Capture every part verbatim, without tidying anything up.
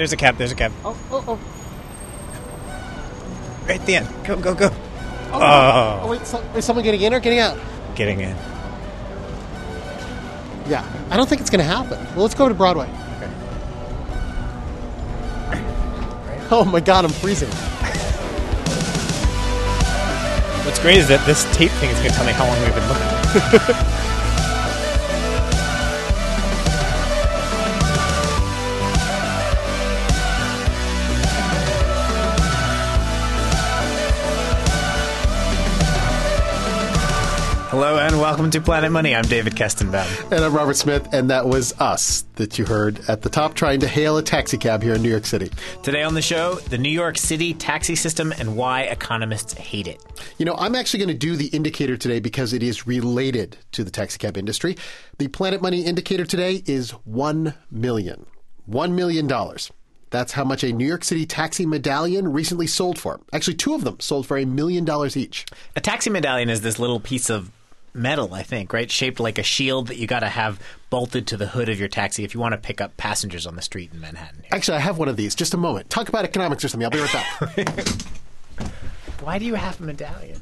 There's a cab. There's a cab. Oh, oh, oh. Right at the end. Go, go, go. Oh, Oh. oh wait, so, is someone getting in or getting out? Getting in. Yeah, I don't think it's going to happen. Well, let's go to Broadway. Okay. Oh my God, I'm freezing. What's great is that this tape thing is going to tell me how long we've been looking. Hello and welcome to Planet Money. I'm David Kestenbaum. And I'm Robert Smith, and that was us that you heard at the top trying to hail a taxi cab here in New York City. Today on the show, the New York City taxi system and why economists hate it. You know, I'm actually going to do the indicator today because it is related to the taxi cab industry. The Planet Money indicator today is one million dollars. one million dollars. That's how much a New York City taxi medallion recently sold for. Actually, two of them sold for a million dollars each. A taxi medallion is this little piece of metal, I think, right? Shaped like a shield that you got to have bolted to the hood of your taxi if you want to pick up passengers on the street in Manhattan. Here. Actually, I have one of these. Just a moment. Talk about economics or something. I'll be right back. Why do you have a medallion?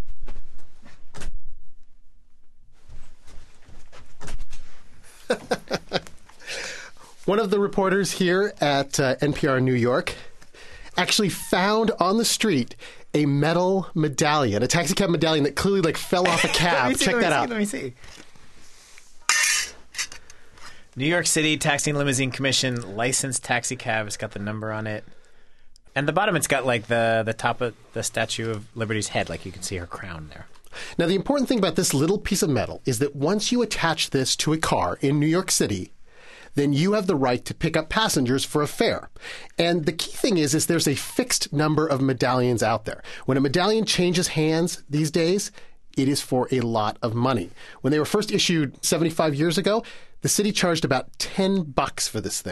One of the reporters here at uh, N P R New York actually found on the street a metal medallion, a taxi cab medallion that clearly like fell off a cab. see, Check that see, out. Let me see. New York City Taxi and Limousine Commission licensed taxi cab. It's got the number on it. And the bottom, it's got like the, the top of the Statue of Liberty's head. Like you can see her crown there. Now, the important thing about this little piece of metal is that once you attach this to a car in New York City, then you have the right to pick up passengers for a fare. And the key thing is, is there's a fixed number of medallions out there. When a medallion changes hands these days, it is for a lot of money. When they were first issued seventy-five years ago, the city charged about ten bucks for this thing.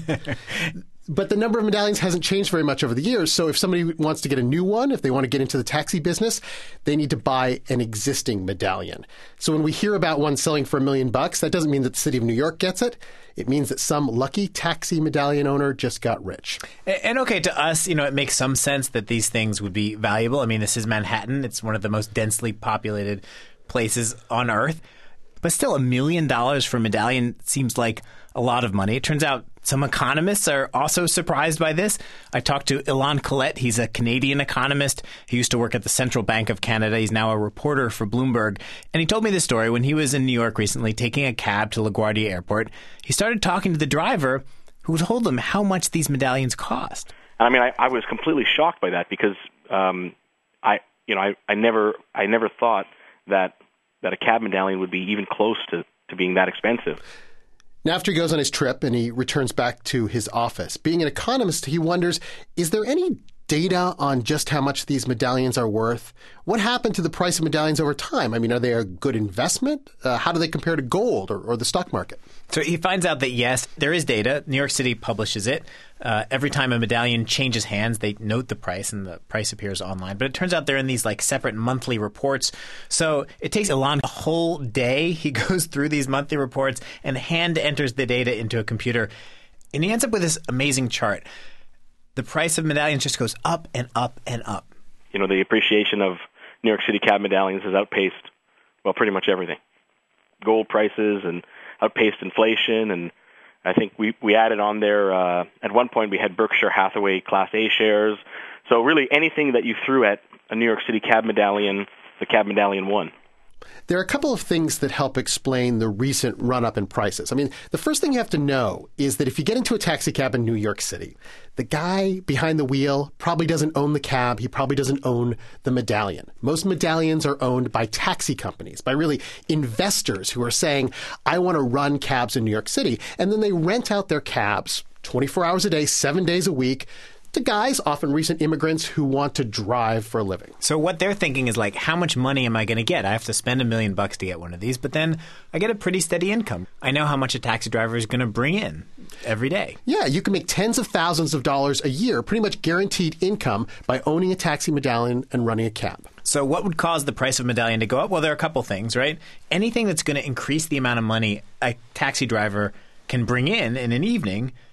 But the number of medallions hasn't changed very much over the years. So if somebody wants to get a new one, if they want to get into the taxi business, they need to buy an existing medallion. So when we hear about one selling for a million bucks, that doesn't mean that the city of New York gets it. It means that some lucky taxi medallion owner just got rich. And, and okay, to us, you know, it makes some sense that these things would be valuable. I mean, this is Manhattan. It's one of the most densely populated places on Earth. But still, a million dollars for a medallion seems like a lot of money. It turns out some economists are also surprised by this. I talked to Ilan Collette. He's a Canadian economist. He used to work at the Central Bank of Canada. He's now a reporter for Bloomberg. And he told me this story when he was in New York recently taking a cab to LaGuardia Airport. He started talking to the driver who told him how much these medallions cost. I mean, I, I was completely shocked by that because um, I, you know, I, I never, I never thought that that a cab medallion would be even close to, to being that expensive. Now, after he goes on his trip and he returns back to his office, being an economist, he wonders, is there any data on just how much these medallions are worth? What happened to the price of medallions over time? I mean, are they a good investment? Uh, how do they compare to gold or, or the stock market? So he finds out that, yes, there is data. New York City publishes it. Uh, every time a medallion changes hands, they note the price, and the price appears online. But it turns out they're in these like separate monthly reports. So it takes Ilan a whole day. He goes through these monthly reports and hand enters the data into a computer. And he ends up with this amazing chart. The price of medallions just goes up and up and up. You know, the appreciation of New York City cab medallions has outpaced, well, pretty much everything. Gold prices and outpaced inflation, and I think we, we added on there, uh, at one point we had Berkshire Hathaway Class A shares. So really anything that you threw at a New York City cab medallion, the cab medallion won. There are a couple of things that help explain the recent run-up in prices. I mean, the first thing you have to know is that if you get into a taxi cab in New York City, the guy behind the wheel probably doesn't own the cab. He probably doesn't own the medallion. Most medallions are owned by taxi companies, by really investors who are saying, I want to run cabs in New York City. And then they rent out their cabs twenty-four hours a day, seven days a week, to guys, often recent immigrants, who want to drive for a living. So what they're thinking is like, how much money am I going to get? I have to spend a million bucks to get one of these, but then I get a pretty steady income. I know how much a taxi driver is going to bring in every day. Yeah, you can make tens of thousands of dollars a year, pretty much guaranteed income, by owning a taxi medallion and running a cab. So what would cause the price of a medallion to go up? Well, there are a couple things, right? Anything that's going to increase the amount of money a taxi driver can bring in in an evening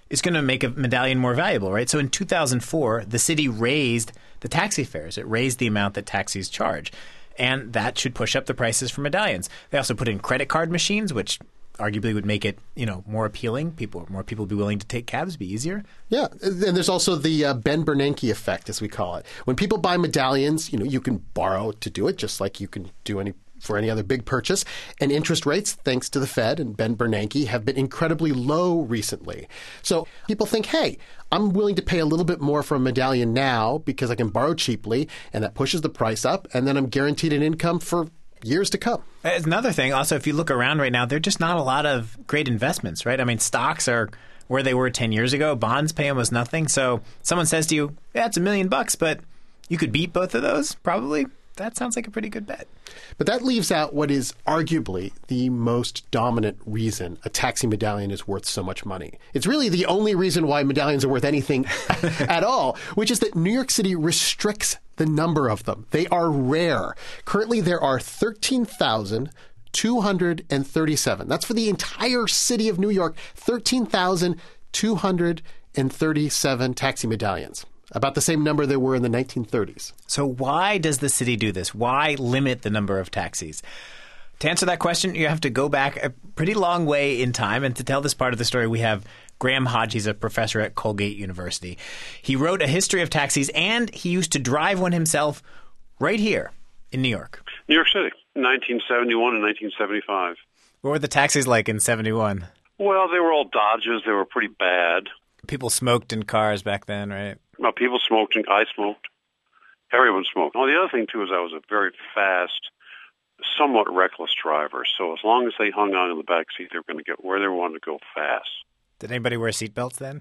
is going to make a medallion more valuable, right? So in two thousand four, the city raised the taxi fares. It raised the amount that taxis charge. And that should push up the prices for medallions. They also put in credit card machines, which arguably would make it, you know, more appealing. People, more people would be willing to take cabs, be easier. Yeah, and there's also the uh, Ben Bernanke effect, as we call it. When people buy medallions, you know, you can borrow to do it, just like you can do any for any other big purchase. And interest rates, thanks to the Fed and Ben Bernanke, have been incredibly low recently. So people think, hey, I'm willing to pay a little bit more for a medallion now because I can borrow cheaply, and that pushes the price up, and then I'm guaranteed an income for years to come. It's another thing. Also, if you look around right now, there are just not a lot of great investments, right? I mean, stocks are where they were ten years ago. Bonds pay almost nothing. So someone says to you, yeah, it's a million bucks, but you could beat both of those, probably. That sounds like a pretty good bet. But that leaves out what is arguably the most dominant reason a taxi medallion is worth so much money. It's really the only reason why medallions are worth anything at all, which is that New York City restricts the number of them. They are rare. Currently, there are thirteen thousand two hundred thirty-seven. That's for the entire city of New York, thirteen thousand two hundred thirty-seven taxi medallions. About the same number there were in the nineteen thirties. So why does the city do this? Why limit the number of taxis? To answer that question, you have to go back a pretty long way in time. And to tell this part of the story, we have Graham Hodge. He's a professor at Colgate University. He wrote a history of taxis, and he used to drive one himself right here in New York. New York City, nineteen seventy-one and nineteen seventy-five. What were the taxis like in seventy-one? Well, they were all Dodges. They were pretty bad. People smoked in cars back then, right? Well, people smoked, and I smoked. Everyone smoked. Well, the other thing, too, is I was a very fast, somewhat reckless driver. So as long as they hung on in the back seat, they were going to get where they wanted to go fast. Did anybody wear seatbelts then?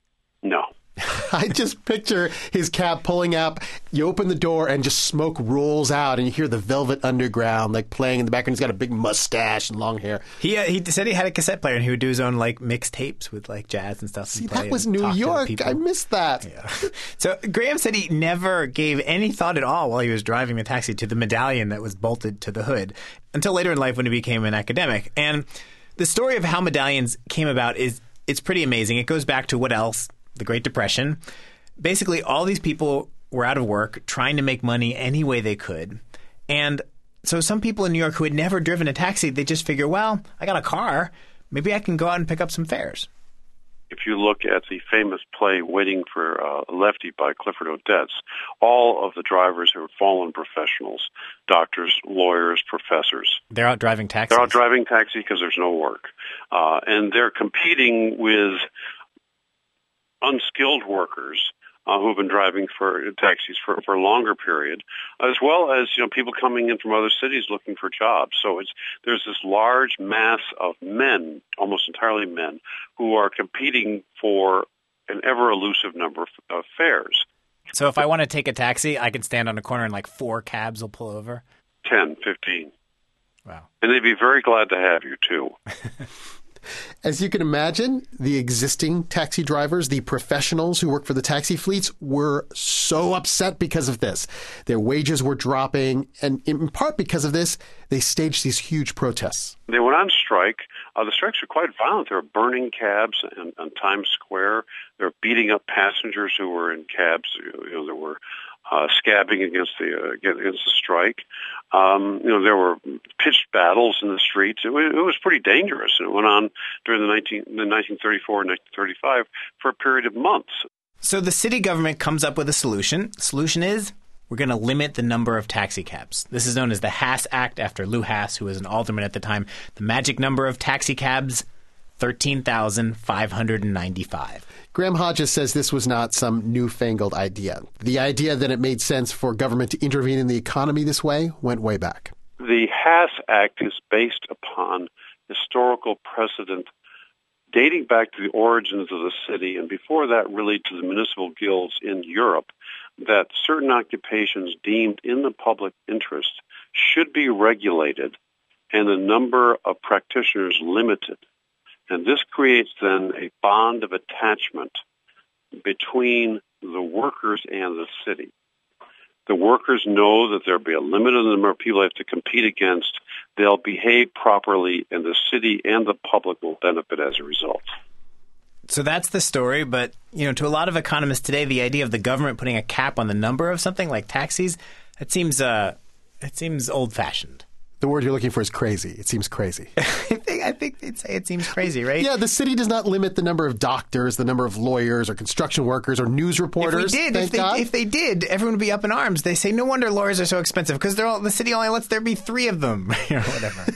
No. I just picture his cab pulling up. You open the door and just smoke rolls out, and you hear the Velvet Underground like playing in the background. He's got a big mustache and long hair. He uh, he said he had a cassette player, and he would do his own like mixed tapes with like jazz and stuff. See, that was New York. I missed that. Yeah. So Graham said he never gave any thought at all while he was driving the taxi to the medallion that was bolted to the hood until later in life when he became an academic. And the story of how medallions came about is it's pretty amazing. It goes back to what else? The Great Depression. Basically, all these people were out of work trying to make money any way they could. And so some people in New York who had never driven a taxi, they just figure, well, I got a car. Maybe I can go out and pick up some fares. If you look at the famous play Waiting for uh, Lefty by Clifford Odets, all of the drivers who are fallen professionals, doctors, lawyers, professors. They're out driving taxis. They're out driving taxi because there's no work. Uh, and they're competing with unskilled workers uh, who have been driving for taxis for, for a longer period, as well as you know people coming in from other cities looking for jobs. So it's there's this large mass of men, almost entirely men, who are competing for an ever elusive number of, of fares. So if I want to take a taxi, I can stand on a corner and like four cabs will pull over? ten, fifteen. Wow. And they'd be very glad to have you, too. As you can imagine, the existing taxi drivers, the professionals who work for the taxi fleets, were so upset because of this. Their wages were dropping, and in part because of this, they staged these huge protests. They went on strike. Uh, the strikes were quite violent. They were burning cabs in, in Times Square. They were beating up passengers who were in cabs. You know, there were uh, scabbing against the uh, against the strike. Um, you know, there were pitched battles in the streets. It was, it was pretty dangerous, and it went on during the, nineteen, the nineteen thirty-four and nineteen thirty-five for a period of months. So the city government comes up with a solution. The solution is we're going to limit the number of taxi cabs. This is known as the Haas Act after Lou Haas, who was an alderman at the time. The magic number of taxi cabs, thirteen thousand five hundred ninety-five. Graham Hodges says this was not some newfangled idea. The idea that it made sense for government to intervene in the economy this way went way back. The Haas Act is based upon historical precedent dating back to the origins of the city, and before that really to the municipal guilds in Europe, that certain occupations deemed in the public interest should be regulated and the number of practitioners limited. And this creates then a bond of attachment between the workers and the city. The workers know that there'll be a limited number of people they have to compete against. They'll behave properly, and the city and the public will benefit as a result. So that's the story, but you know, to a lot of economists today, the idea of the government putting a cap on the number of something like taxis, it seems uh, it seems old-fashioned. The word you're looking for is crazy. It seems crazy. I think I think they'd say it seems crazy, right? Yeah, the city does not limit the number of doctors, the number of lawyers, or construction workers, or news reporters. If we did, thank if they, God. if they did, everyone would be up in arms. They say no wonder lawyers are so expensive because they're all the city only lets there be three of them, or whatever.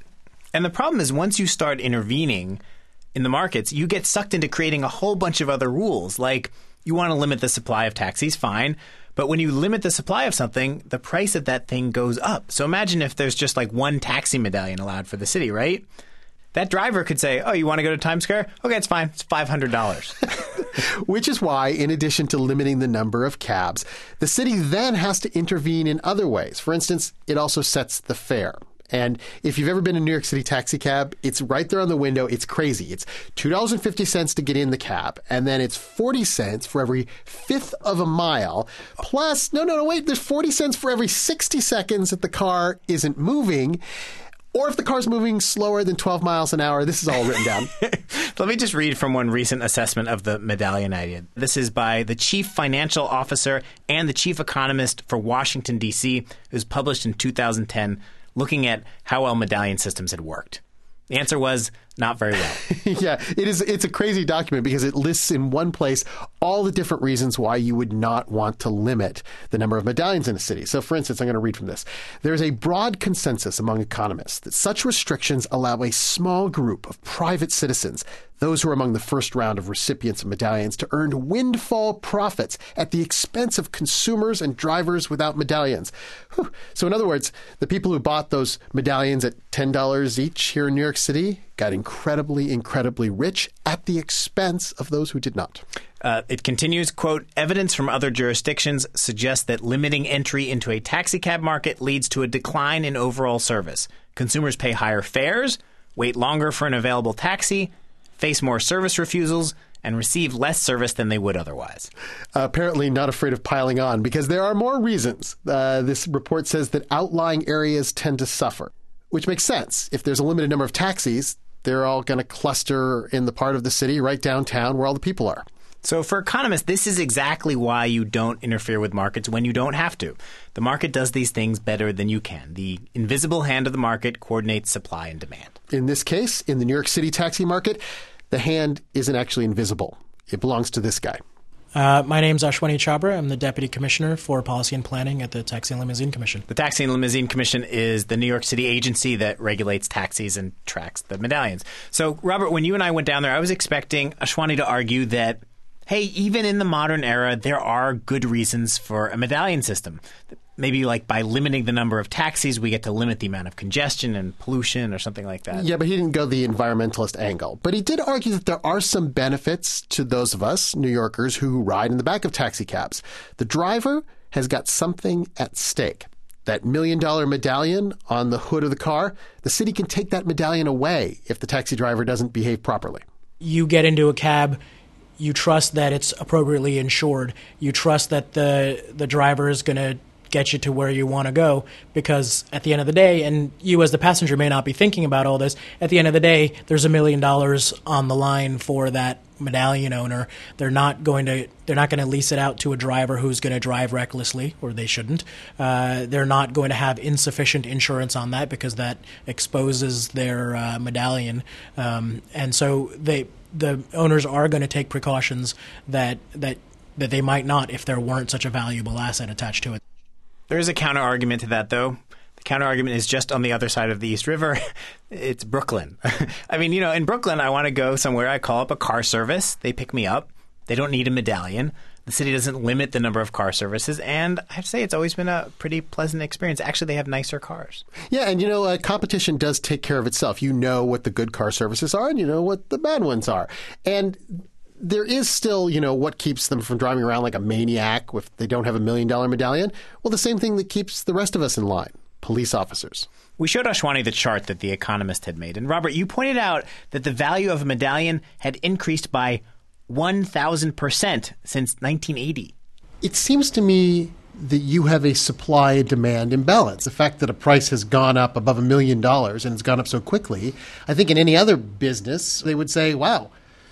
And the problem is, once you start intervening in the markets, you get sucked into creating a whole bunch of other rules. Like, you want to limit the supply of taxis, fine. But when you limit the supply of something, the price of that thing goes up. So imagine if there's just like one taxi medallion allowed for the city, right? That driver could say, oh, you want to go to Times Square? Okay, it's fine. It's five hundred dollars. Which is why, in addition to limiting the number of cabs, the city then has to intervene in other ways. For instance, it also sets the fare. And if you've ever been in a New York City taxi cab, it's right there on the window. It's crazy. It's two dollars and fifty cents to get in the cab, and then it's forty cents for every fifth of a mile. Plus, no, no, no, wait, there's forty cents for every sixty seconds that the car isn't moving. Or if the car's moving slower than twelve miles an hour. This is all written down. Let me just read from one recent assessment of the medallion idea. This is by the chief financial officer and the chief economist for Washington, D C. It was published in two thousand ten, looking at how well medallion systems had worked. The answer was not very well. Yeah, it is. It's a crazy document because it lists in one place all the different reasons why you would not want to limit the number of medallions in a city. So, for instance, I'm going to read from this. There is a broad consensus among economists that such restrictions allow a small group of private citizens, those who are among the first round of recipients of medallions, to earn windfall profits at the expense of consumers and drivers without medallions. Whew. So, in other words, the people who bought those medallions at ten dollars each here in New York City got incredibly, incredibly rich at the expense of those who did not. Uh, it continues, quote, evidence from other jurisdictions suggests that limiting entry into a taxicab market leads to a decline in overall service. Consumers pay higher fares, wait longer for an available taxi, face more service refusals, and receive less service than they would otherwise. Uh, apparently not afraid of piling on, because there are more reasons. Uh, this report says that outlying areas tend to suffer, which makes sense. If there's a limited number of taxis, they're all going to cluster in the part of the city right downtown where all the people are. So for economists, this is exactly why you don't interfere with markets when you don't have to. The market does these things better than you can. The invisible hand of the market coordinates supply and demand. In this case, in the New York City taxi market, the hand isn't actually invisible. It belongs to this guy. Uh, my name's Ashwani Chabra. I'm the Deputy Commissioner for Policy and Planning at the Taxi and Limousine Commission. The Taxi and Limousine Commission is the New York City agency that regulates taxis and tracks the medallions. So, Robert, when you and I went down there, I was expecting Ashwani to argue that, hey, even in the modern era, there are good reasons for a medallion system. Maybe like by limiting the number of taxis, we get to limit the amount of congestion and pollution or something like that. Yeah, but he didn't go the environmentalist angle. But he did argue that there are some benefits to those of us, New Yorkers, who ride in the back of taxi cabs. The driver has got something at stake. That million-dollar medallion on the hood of the car, the city can take that medallion away if the taxi driver doesn't behave properly. You get into a cab, you trust that it's appropriately insured. You trust that the the driver is going to get you to where you want to go, because at the end of the day, and you as the passenger may not be thinking about all this, at the end of the day, there's a million dollars on the line for that medallion owner. They're not going to they're not going to lease it out to a driver who's going to drive recklessly, or they shouldn't. Uh, they're not going to have insufficient insurance on that because that exposes their uh, medallion, um, and so they the owners are going to take precautions that that that they might not if there weren't such a valuable asset attached to it. There is a counter-argument to that, though. The counter-argument is just on the other side of the East River. It's Brooklyn. I mean, you know, in Brooklyn, I want to go somewhere. I call up a car service. They pick me up. They don't need a medallion. The city doesn't limit the number of car services. And I have to say, it's always been a pretty pleasant experience. Actually, they have nicer cars. Yeah, and, you know, uh, competition does take care of itself. You know what the good car services are, and you know what the bad ones are. And there is still, you know, what keeps them from driving around like a maniac if they don't have a million-dollar medallion. Well, the same thing that keeps the rest of us in line, police officers. We showed Ashwani the chart that The Economist had made. And, Robert, you pointed out that the value of a medallion had increased by one thousand percent since nineteen eighty. It seems to me that you have a supply and demand imbalance. The fact that a price has gone up above a million dollars and it's gone up so quickly, I think in any other business, they would say, wow,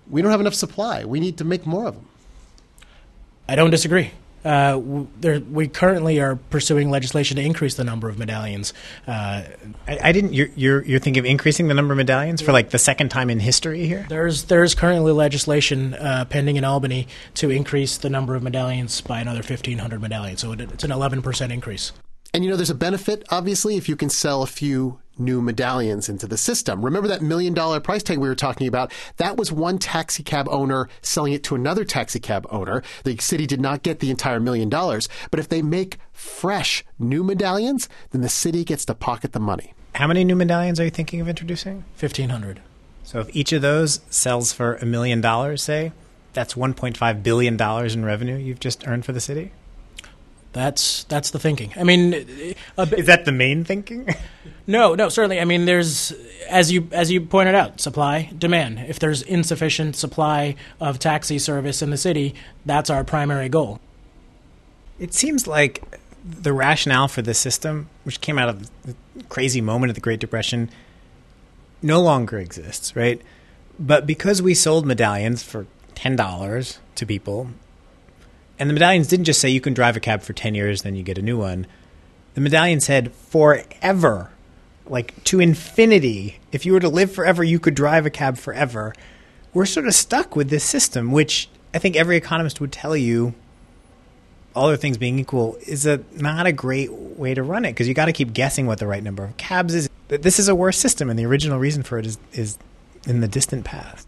we don't have enough supply. We need to make more of them. I don't disagree. Uh, w- there, we currently are pursuing legislation to increase the number of medallions. Uh, I, I didn't. You're, you're you're thinking of increasing the number of medallions for like the second time in history here? there's there's currently legislation uh, pending in Albany to increase the number of medallions by another fifteen hundred medallions. So it, it's an eleven percent increase. And you know, there's a benefit, obviously, if you can sell a few new medallions into the system. Remember that million dollar price tag we were talking about? That was one taxi cab owner selling it to another taxi cab owner. The city did not get the entire million dollars. But if they make fresh new medallions, then the city gets to pocket the money. How many new medallions are you thinking of introducing? fifteen hundred. So if each of those sells for a million dollars, say, that's one point five billion dollars in revenue you've just earned for the city? That's that's the thinking. I mean, a bit, Is that the main thinking? no, no, certainly. I mean, there's as you as you pointed out, supply, demand. If there's insufficient supply of taxi service in the city, that's our primary goal. It seems like the rationale for the system, which came out of the crazy moment of the Great Depression, no longer exists, right? But because we sold medallions for ten dollars to people, and the medallions didn't just say you can drive a cab for ten years, then you get a new one. The medallion said forever, like to infinity. If you were to live forever, you could drive a cab forever. We're sort of stuck with this system, which I think every economist would tell you, all other things being equal, is a not a great way to run it, because you got to keep guessing what the right number of cabs is. This is a worse system, and the original reason for it is, is in the distant past.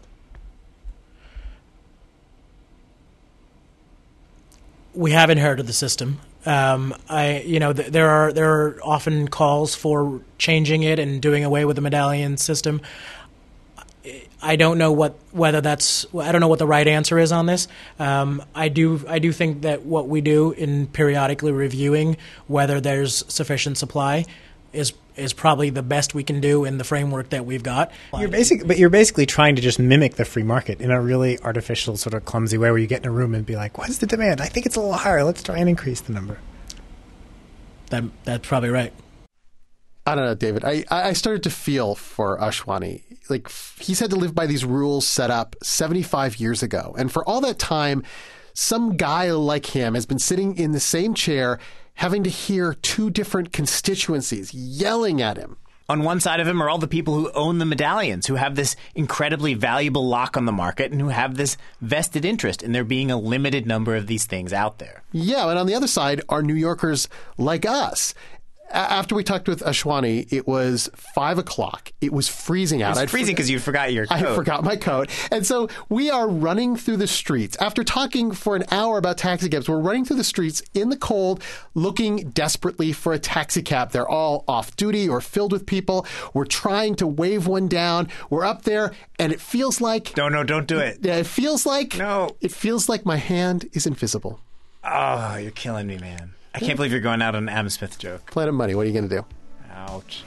We have inherited the system. Um, I, you know, th- there are there are often calls for changing it and doing away with the medallion system. I don't know what whether that's I don't know what the right answer is on this. Um, I do I do think that what we do in periodically reviewing whether there's sufficient supply is is probably the best we can do in the framework that we've got. You're basic, but you're basically trying to just mimic the free market in a really artificial, sort of clumsy way, where you get in a room and be like, "What's the demand? I think it's a little higher. Let's try and increase the number." That that's probably right. I don't know, David. I, I started to feel for Ashwani. Like, he's had to live by these rules set up seventy-five years ago. And for all that time, some guy like him has been sitting in the same chair having to hear two different constituencies yelling at him. On one side of him are all the people who own the medallions, who have this incredibly valuable lock on the market and who have this vested interest in there being a limited number of these things out there. Yeah, and on the other side are New Yorkers like us. After we talked with Ashwani, it was five o'clock. It was freezing out. It was I'd freezing because for- you forgot your coat. I forgot my coat. And so we are running through the streets. After talking for an hour about taxi cabs, we're running through the streets in the cold, looking desperately for a taxi cab. They're all off duty or filled with people. We're trying to wave one down. We're up there, and it feels like... No, no, don't do it. Yeah, it feels like... No. It feels like my hand is invisible. Oh, you're killing me, man. I can't believe you're going out on an Adam Smith joke. Planet Money, what are you going to do? Ouch.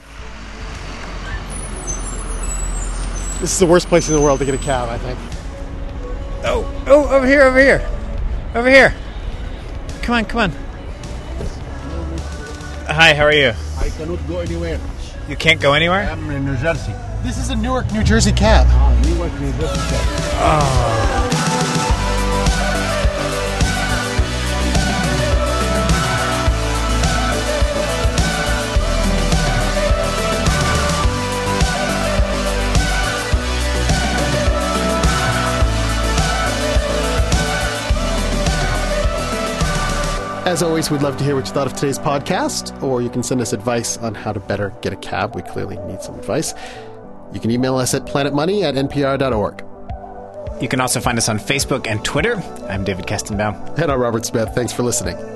This is the worst place in the world to get a cab, I think. Oh, oh, over here, over here. Over here. Come on, come on. Hi, how are you? I cannot go anywhere. You can't go anywhere? I'm in New Jersey. This is a Newark, New Jersey cab. Ah, Newark, New Jersey. Oh. As always, we'd love to hear what you thought of today's podcast, or you can send us advice on how to better get a cab. We clearly need some advice. You can email us at planetmoney at n p r dot org. You can also find us on Facebook and Twitter. I'm David Kestenbaum. And I'm Robert Smith. Thanks for listening.